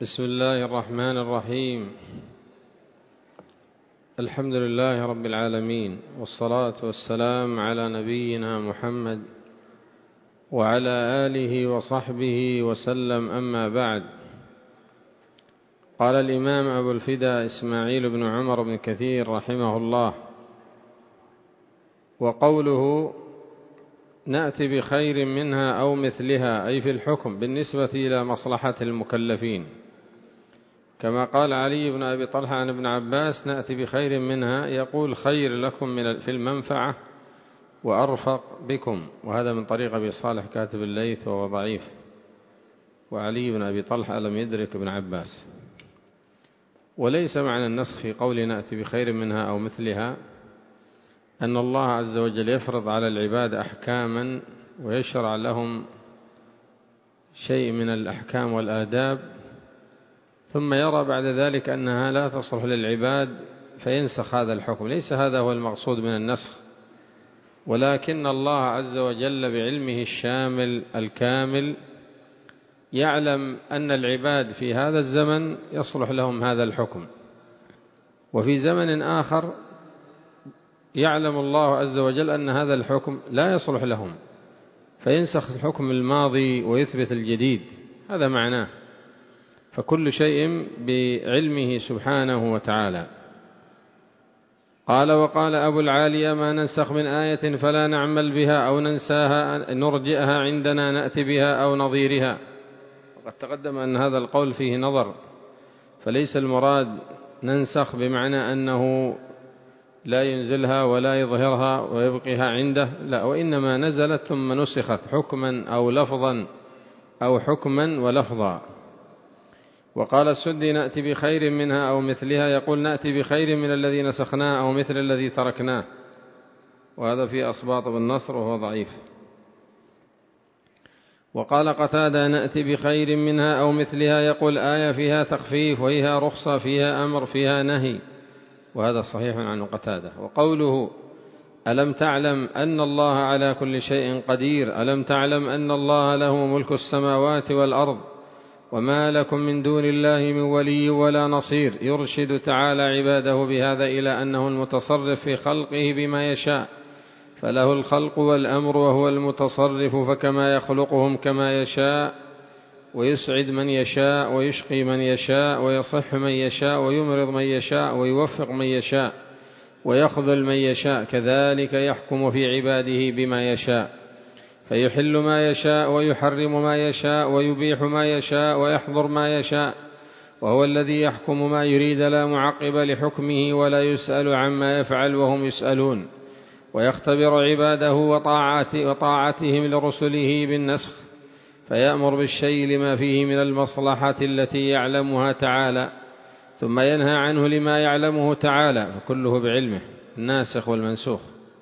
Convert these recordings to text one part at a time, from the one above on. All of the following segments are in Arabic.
بسم الله الرحمن الرحيم. الحمد لله رب العالمين، والصلاة والسلام على نبينا محمد وعلى آله وصحبه وسلم، أما بعد. قال الإمام أبو الفداء إسماعيل بن عمر بن كثير رحمه الله: وقوله نأتي بخير منها أو مثلها، أي في الحكم بالنسبة إلى مصلحة المكلفين، كما قال علي بن أبي طلحة عن ابن عباس: نأتي بخير منها، يقول خير لكم في المنفعة وأرفق بكم. وهذا من طريق أبي صالح كاتب الليث وهو ضعيف، وعلي بن أبي طلحة لم يدرك ابن عباس. وليس معنى النسخ في قول نأتي بخير منها أو مثلها أن الله عز وجل يفرض على العباد أحكاما ويشرع لهم شيء من الأحكام والآداب، ثم يرى بعد ذلك أنها لا تصلح للعباد فينسخ هذا الحكم. ليس هذا هو المقصود من النسخ، ولكن الله عز وجل بعلمه الشامل الكامل يعلم أن العباد في هذا الزمن يصلح لهم هذا الحكم، وفي زمن آخر يعلم الله عز وجل أن هذا الحكم لا يصلح لهم، فينسخ الحكم الماضي ويثبت الجديد. هذا معناه، فكل شيء بعلمه سبحانه وتعالى. قال: وقال أبو العالية: ما ننسخ من آية فلا نعمل بها أو ننساها نرجئها عندنا نأتي بها أو نظيرها. وقد تقدم أن هذا القول فيه نظر، فليس المراد ننسخ بمعنى أنه لا ينزلها ولا يظهرها ويبقيها عنده، لا، وإنما نزلت ثم نسخت حكما أو لفظا أو حكما ولفظا. وقال السدي: نأتي بخير منها أو مثلها، يقول نأتي بخير من الذي نسخناه أو مثل الذي تركناه، وهذا في أصباط بن نصر وهو ضعيف. وقال قتادة: نأتي بخير منها أو مثلها، يقول آية فيها تخفيف وفيها رخصة، فيها أمر فيها نهي، وهذا صحيح عن قتادة. وقوله: ألم تعلم أن الله على كل شيء قدير، ألم تعلم أن الله له ملك السماوات والأرض وما لكم من دون الله من ولي ولا نصير، يرشد تعالى عباده بهذا إلى أنه المتصرف في خلقه بما يشاء، فله الخلق والأمر وهو المتصرف، فكما يخلقهم كما يشاء، ويسعد من يشاء ويشقي من يشاء، ويصح من يشاء ويمرض من يشاء، ويوفق من يشاء ويخذل من يشاء، كذلك يحكم في عباده بما يشاء، فيحل ما يشاء ويحرم ما يشاء ويبيح ما يشاء ويحظر ما يشاء، وهو الذي يحكم ما يريد لا معقب لحكمه ولا يسأل عما يفعل وهم يسألون، ويختبر عباده وطاعتهم لرسله بالنسخ، فيأمر بالشيء لما فيه من المصلحة التي يعلمها تعالى، ثم ينهى عنه لما يعلمه تعالى، فكله بعلمه، الناسخ والمنسوخ.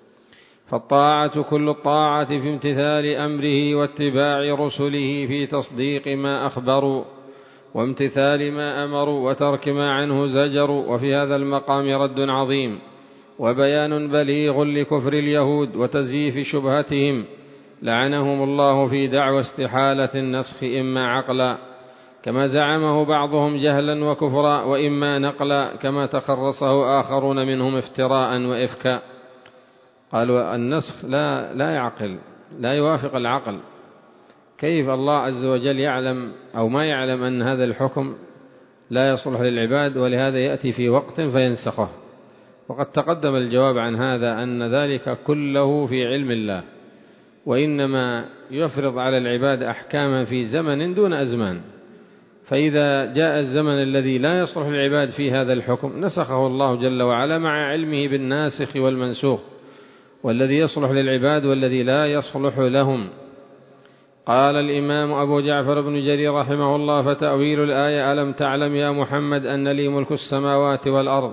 فالطاعة كل الطاعة في امتثال أمره واتباع رسله في تصديق ما أخبروا وامتثال ما أمروا وترك ما عنه زجروا. وفي هذا المقام رد عظيم وبيان بليغ لكفر اليهود وتزييف شبهتهم، لعنهم الله، في دعوى استحالة النسخ إما عقلا كما زعمه بعضهم جهلا وكفرا، وإما نقلا كما تخرصه آخرون منهم افتراء وإفكاء. قالوا النسخ لا يعقل، لا يوافق العقل. كيف الله عز وجل يعلم أو ما يعلم أن هذا الحكم لا يصلح للعباد، ولهذا يأتي في وقت فينسخه؟ وقد تقدم الجواب عن هذا أن ذلك كله في علم الله، وإنما يفرض على العباد أحكاما في زمن دون أزمان، فإذا جاء الزمن الذي لا يصلح للعباد في هذا الحكم نسخه الله جل وعلا مع علمه بالناسخ والمنسوخ، والذي يصلح للعباد والذي لا يصلح لهم. قال الإمام أبو جعفر بن جرير رحمه الله: فتأويل الآية: ألم تعلم يا محمد أن لي ملك السماوات والأرض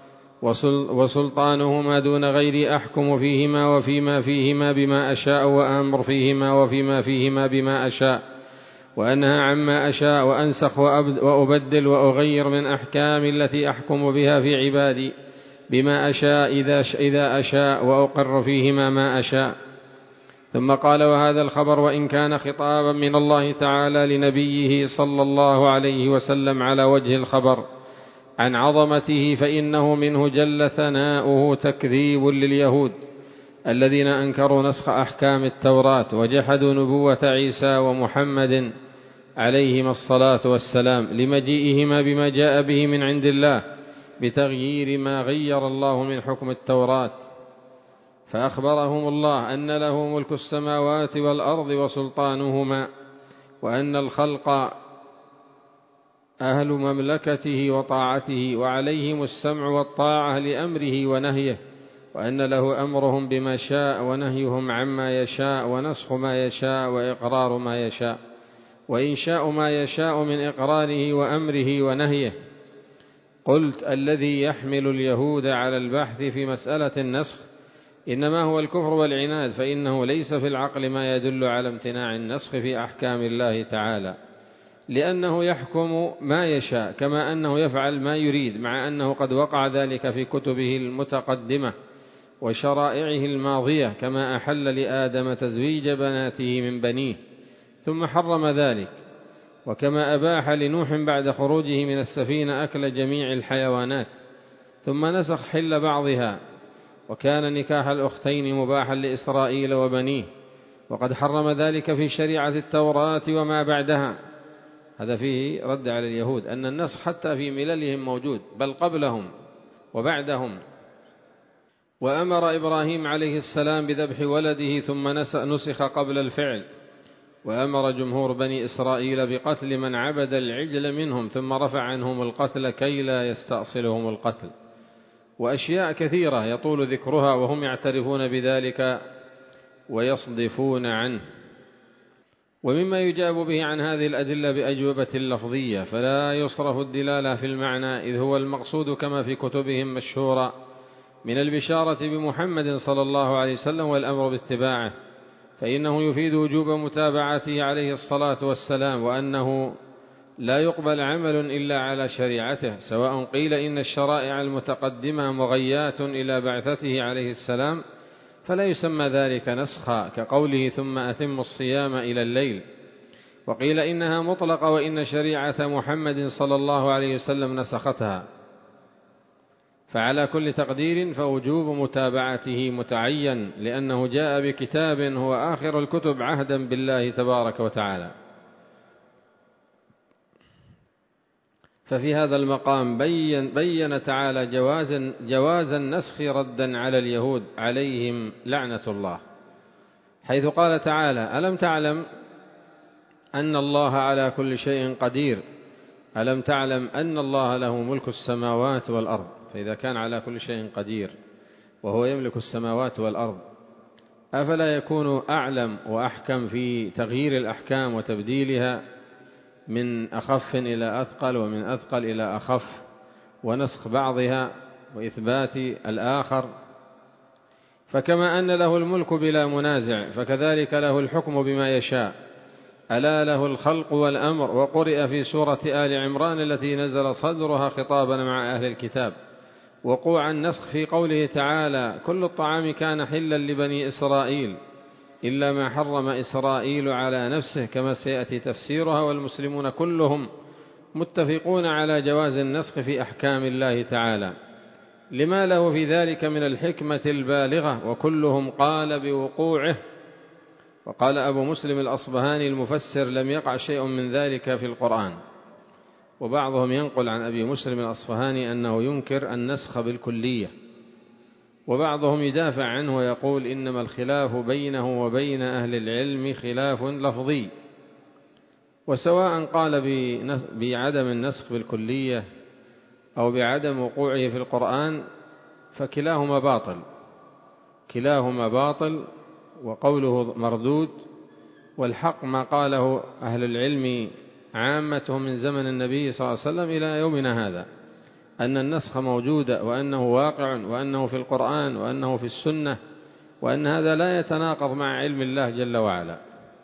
وسلطانه ما دون غيري، أحكم فيهما وفيما فيهما بما أشاء، وأمر فيهما وفيما فيهما بما أشاء، وأنهى عما أشاء، وأنسخ وأبدل وأغير من أحكام التي أحكم بها في عبادي بما أشاء إذا أشاء، وأقر فيهما ما أشاء. ثم قال: وهذا الخبر وإن كان خطابا من الله تعالى لنبيه صلى الله عليه وسلم على وجه الخبر عن عظمته، فإنه منه جل ثناؤه تكذيب لليهود الذين أنكروا نسخ أحكام التوراة وجحدوا نبوة عيسى ومحمد عليهما الصلاة والسلام لمجيئهما بما جاء به من عند الله بتغيير ما غير الله من حكم التوراة. فأخبرهم الله أن له ملك السماوات والأرض وسلطانهما، وأن الخلق أهل مملكته وطاعته، وعليهم السمع والطاعة لأمره ونهيه، وأن له أمرهم بما شاء ونهيهم عما يشاء، ونسخ ما يشاء وإقرار ما يشاء، وإنشاء ما يشاء من إقراره وأمره ونهيه. قلت: الذي يحمل اليهود على البحث في مسألة النسخ إنما هو الكفر والعناد، فإنه ليس في العقل ما يدل على امتناع النسخ في أحكام الله تعالى، لأنه يحكم ما يشاء كما أنه يفعل ما يريد، مع أنه قد وقع ذلك في كتبه المتقدمة وشرائعه الماضية، كما أحل لآدم تزويج بناته من بنيه ثم حرم ذلك، وكما أباح لنوح بعد خروجه من السفينة أكل جميع الحيوانات ثم نسخ حل بعضها، وكان نكاح الأختين مباحا لإسرائيل وبنيه، وقد حرم ذلك في شريعة التوراة وما بعدها. هذا فيه رد على اليهود أن النسخ حتى في مللهم موجود، بل قبلهم وبعدهم. وأمر إبراهيم عليه السلام بذبح ولده ثم نسخ قبل الفعل، وأمر جمهور بني إسرائيل بقتل من عبد العجل منهم ثم رفع عنهم القتل كي لا يستأصلهم القتل، وأشياء كثيرة يطول ذكرها وهم يعترفون بذلك ويصدفون عنه. ومما يجاب به عن هذه الأدلة بأجوبة لفظية فلا يصرف الدلالة في المعنى، إذ هو المقصود كما في كتبهم مشهورة من البشارة بمحمد صلى الله عليه وسلم والأمر باتباعه، فإنه يفيد وجوب متابعته عليه الصلاة والسلام، وأنه لا يقبل عمل إلا على شريعته، سواء قيل إن الشرائع المتقدمة مغيات إلى بعثته عليه السلام فلا يسمى ذلك نسخا كقوله ثم أتم الصيام إلى الليل، وقيل إنها مطلقة وإن شريعة محمد صلى الله عليه وسلم نسختها. فعلى كل تقدير فوجوب متابعته متعين، لأنه جاء بكتاب هو آخر الكتب عهدا بالله تبارك وتعالى. ففي هذا المقام بين تعالى جواز النسخ ردا على اليهود عليهم لعنة الله، حيث قال تعالى: ألم تعلم أن الله على كل شيء قدير، ألم تعلم أن الله له ملك السماوات والأرض. فإذا كان على كل شيء قدير وهو يملك السماوات والأرض، أفلا يكون أعلم وأحكم في تغيير الأحكام وتبديلها من أخف إلى أثقل ومن أثقل إلى أخف، ونسخ بعضها وإثبات الآخر؟ فكما أن له الملك بلا منازع فكذلك له الحكم بما يشاء، ألا له الخلق والأمر. وقرئ في سورة آل عمران التي نزل صدرها خطابا مع أهل الكتاب وقوع النسخ في قوله تعالى: كل الطعام كان حلا لبني إسرائيل إلا ما حرم إسرائيل على نفسه، كما سيأتي تفسيرها، والمسلمون كلهم متفقون على جواز النسخ في أحكام الله تعالى لما له في ذلك من الحكمة البالغة، وكلهم قال بوقوعه. وقال أبو مسلم الأصبهاني المفسر: لم يقع شيء من ذلك في القرآن. وبعضهم ينقل عن أبي مسلم الأصبهاني أنه ينكر النسخ بالكلية، وبعضهم يدافع عنه ويقول إنما الخلاف بينه وبين أهل العلم خلاف لفظي، وسواء قال بعدم النسخ بالكلية أو بعدم وقوعه في القرآن فكلاهما باطل، كلاهما باطل وقوله مردود. والحق ما قاله أهل العلم عامتهم من زمن النبي صلى الله عليه وسلم إلى يومنا هذا، أن النسخ موجود وأنه واقع وأنه في القرآن وأنه في السنة، وأن هذا لا يتناقض مع علم الله جل وعلا.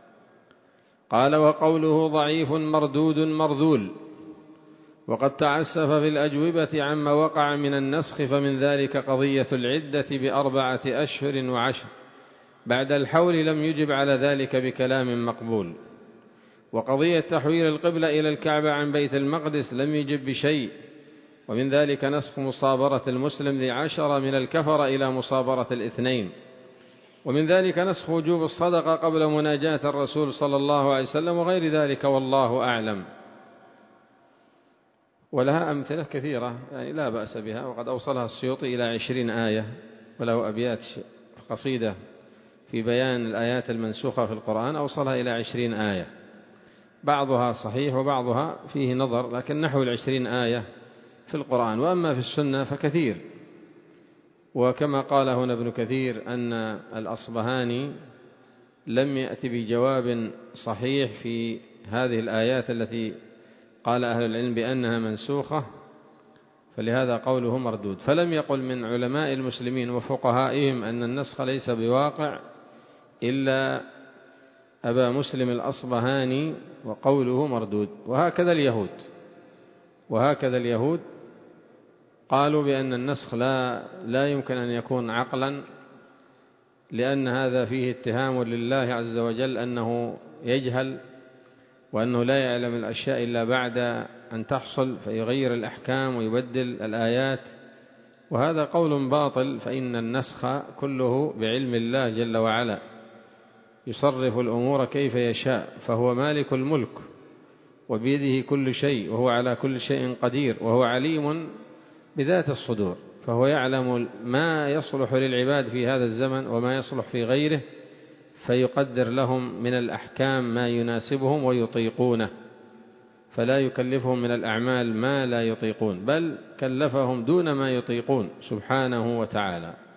قال: وقوله ضعيف مردود مرذول. وقد تعسف في الأجوبة عما وقع من النسخ، فمن ذلك قضية العدة ب4 أشهر و10، بعد الحول لم يجب على ذلك بكلام مقبول. وقضية تحويل القبلة إلى الكعبة عن بيت المقدس لم يجب بشيء، ومن ذلك نسخ مصابرة المسلم ل10 من الكفر إلى مصابرة 2، ومن ذلك نسخ وجوب الصدقة قبل مناجاة الرسول صلى الله عليه وسلم، وغير ذلك والله أعلم. ولها أمثلة كثيرة يعني لا بأس بها، وقد أوصلها السيوطي إلى 20 آية، وله أبيات قصيدة في بيان الآيات المنسوخة في القرآن أوصلها إلى 20 آية، بعضها صحيح وبعضها فيه نظر، لكن نحو 20 آية في القرآن. وأما في السنة فكثير، وكما قال هنا ابن كثير أن الأصبهاني لم يأتي بجواب صحيح في هذه الآيات التي قال أهل العلم بأنها منسوخة، فلهذا قوله مردود. فلم يقل من علماء المسلمين وفقهائهم أن النسخ ليس بواقع إلا أبا مسلم الأصبهاني، وقوله مردود. وهكذا اليهود قالوا بأن النسخ لا يمكن أن يكون عقلا، لأن هذا فيه اتهام لله عز وجل أنه يجهل، وأنه لا يعلم الأشياء إلا بعد أن تحصل فيغير الأحكام ويبدل الآيات، وهذا قول باطل. فإن النسخ كله بعلم الله جل وعلا، يصرف الأمور كيف يشاء، فهو مالك الملك وبيده كل شيء، وهو على كل شيء قدير، وهو عليم بذات الصدور، فهو يعلم ما يصلح للعباد في هذا الزمن وما يصلح في غيره، فيقدر لهم من الأحكام ما يناسبهم ويطيقونه، فلا يكلفهم من الأعمال ما لا يطيقون، بل كلفهم دون ما يطيقون سبحانه وتعالى.